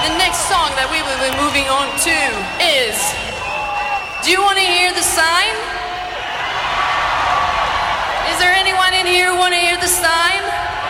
the next song that we will be moving on to is, do you want to hear the sign? Is there anyone in here who want to hear the sign?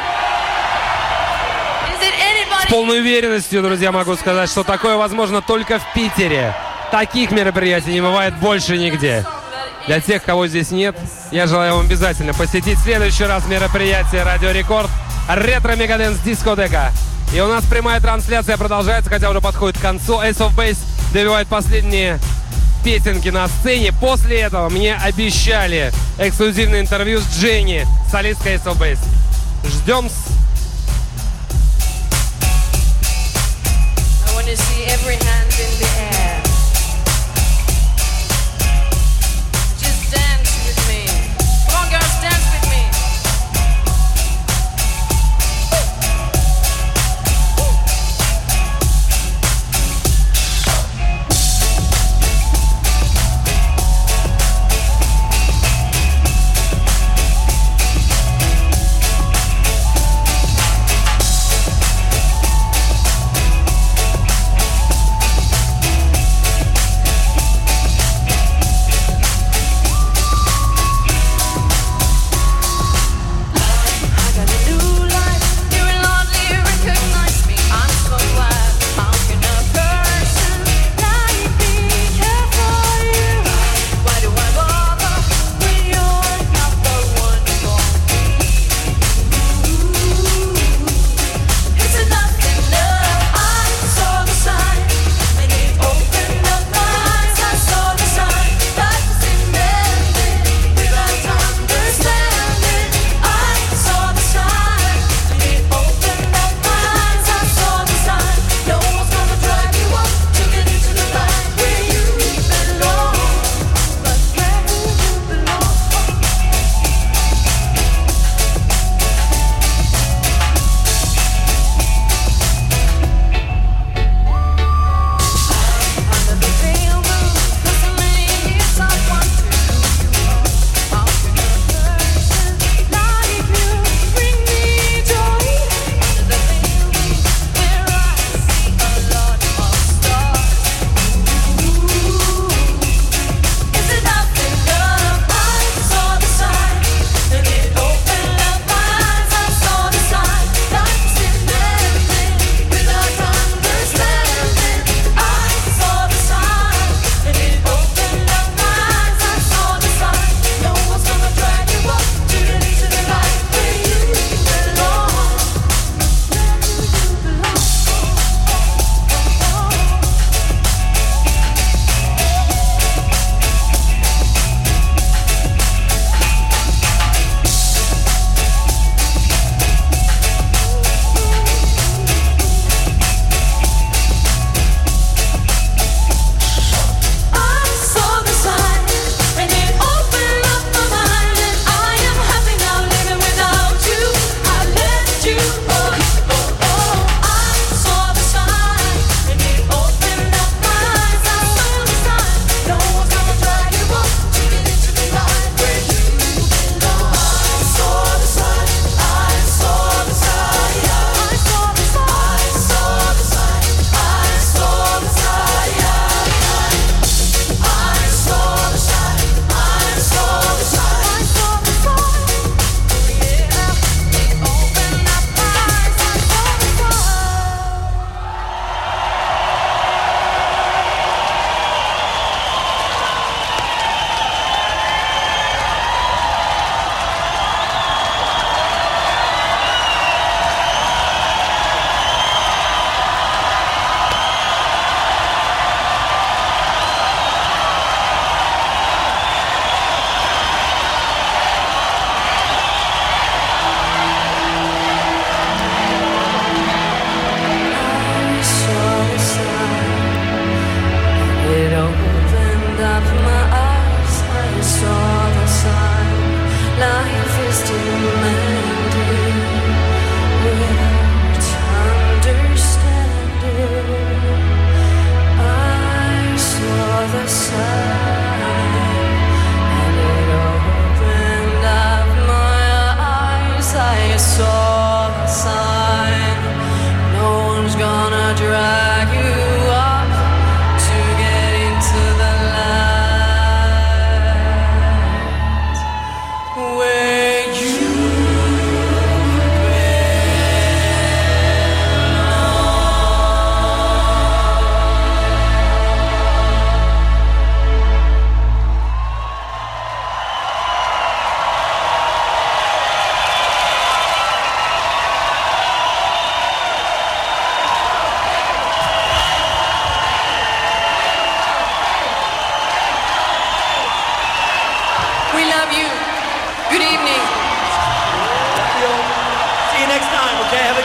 Is it anybody? С полной уверенностью, друзья, могу сказать, что такое возможно только в Питере. Таких мероприятий не бывает больше нигде. Для тех, кого здесь нет, я желаю вам обязательно посетить в следующий раз мероприятие «Радио Рекорд» «Ретро Мегадэнс Дискотека». И у нас прямая трансляция продолжается, хотя уже подходит к концу. Ace of Base добивает последние песенки на сцене. После этого мне обещали эксклюзивное интервью с Дженни, солисткой Ace of Base. Ждем. I want to see every hand in the air. Just dance with me. Come on, girls, dance with me.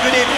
good evening.